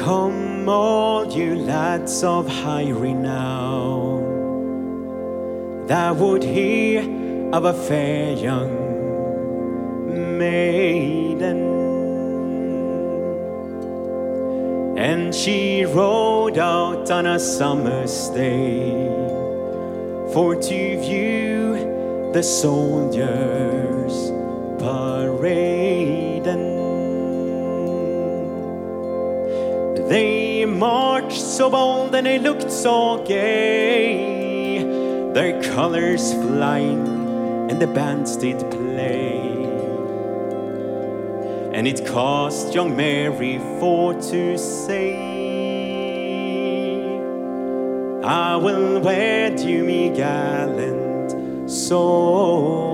Come, all you lads of high renown, that would hear of a fair young maiden. And she rode out on a summer's day for to view the soldiers parading. They marched so bold and they looked so gay, their colors flying and the bands did play. And it caused young Mary for to say, I will wed you, me gallant soldier.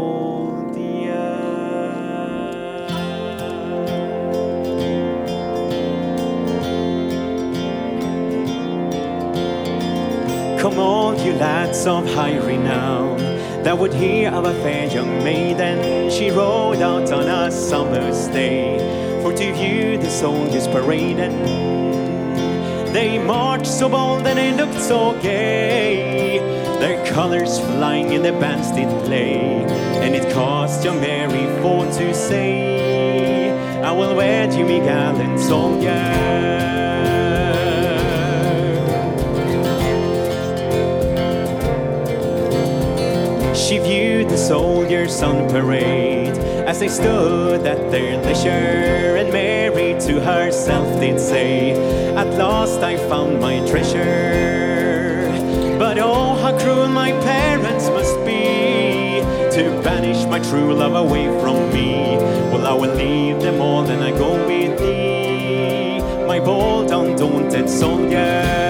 Come, all you lads of high renown, that would hear of a fair young maiden. She rode out on a summer's day for to view the soldiers parading. They marched so bold and they looked so gay, their colors flying and the bands did play. And it caused young Mary for to say, I will wed you, me gallant soldier. She viewed the soldiers on parade as they stood at their leisure, and Mary to herself did say, at last I found my treasure. But oh, how cruel my parents must be, to banish my true love away from me. Well, I will leave them all and I go with thee, my bold undaunted soldier.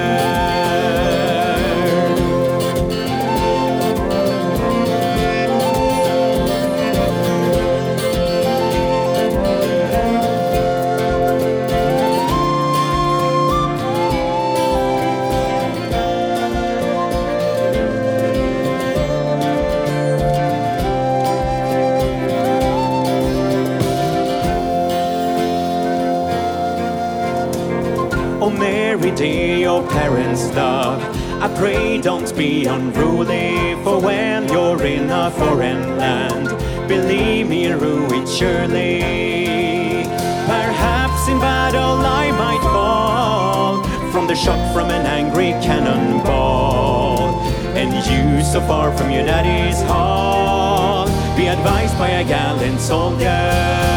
Oh, Mary, dear, your parents' love, I pray don't be unruly, for when you're in a foreign land, believe me, ruin surely. Perhaps in battle I might fall from the shock from an angry cannonball, and you so far from your daddy's hall, be advised by a gallant soldier.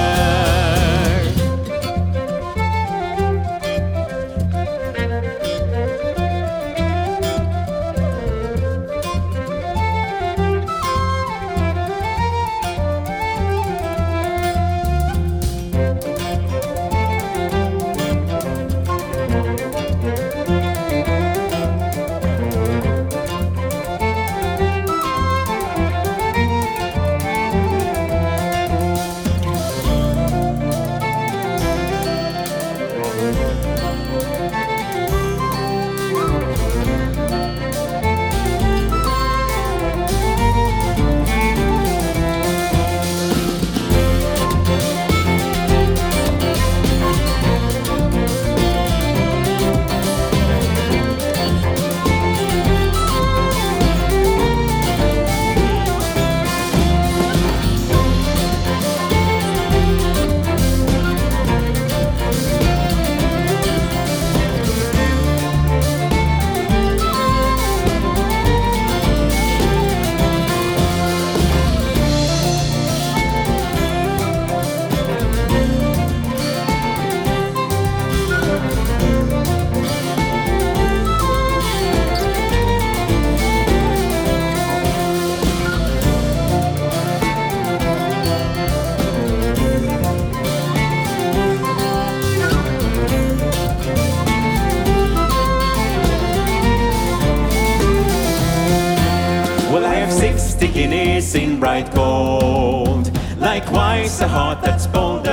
Well, I have 60 guineas in bright gold, likewise a heart that's bolder,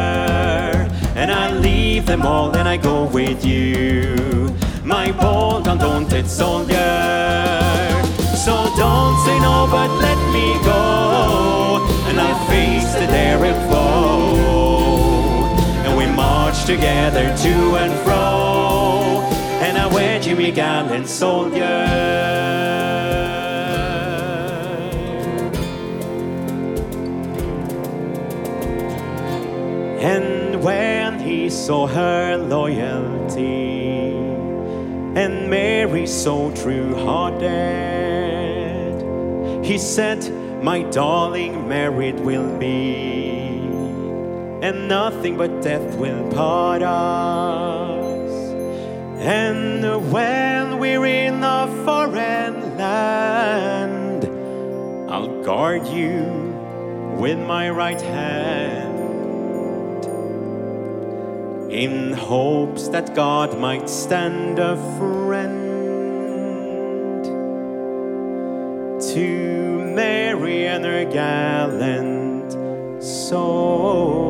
and I leave them all and I go with you, my bold undaunted soldier. So don't say no, but let me go, and I'll face the daring foe, and we march together to and fro. we gallant soldier. And when he saw her loyalty and Mary so true-hearted, he said, my darling, married will be, and nothing but death will part us. And when we're in a foreign land, I'll guard you with my right hand, in hopes that God might stand a friend to Mary and her gallant soldier.